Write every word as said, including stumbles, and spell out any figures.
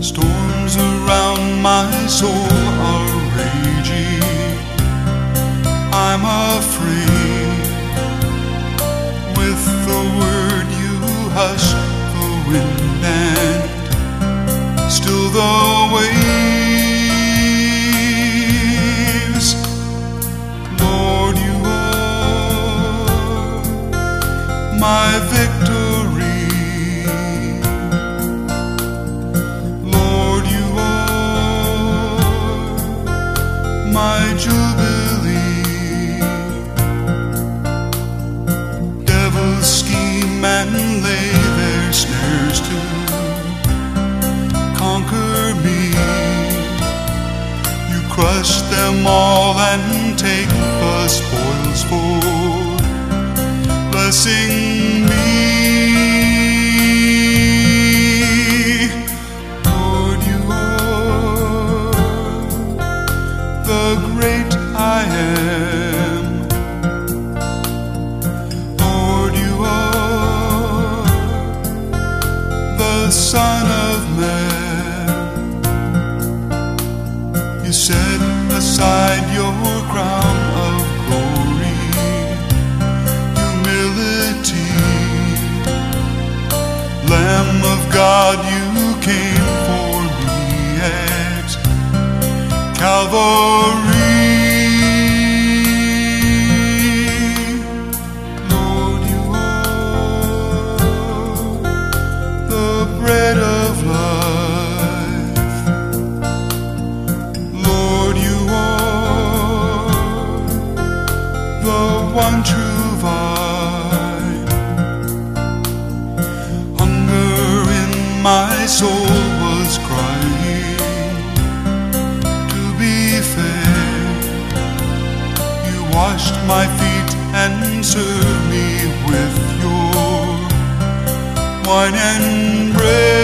Storms around my soul are raging. I'm afraid. With the word you hush the wind and still the waves. Lord, you are my victory. My jubilee. Devils scheme and lay their snares to conquer me. You crush them all and take the spoils for blessing me. Great I am. Lord, you are the Son of Man. You set aside your crown of glory, humility. Lamb of God, you came for me at Calvary. Bread of life. Lord, you are the one true vine. Hunger in my soul was crying to be fed. You washed my feet and served me with your wine and bread.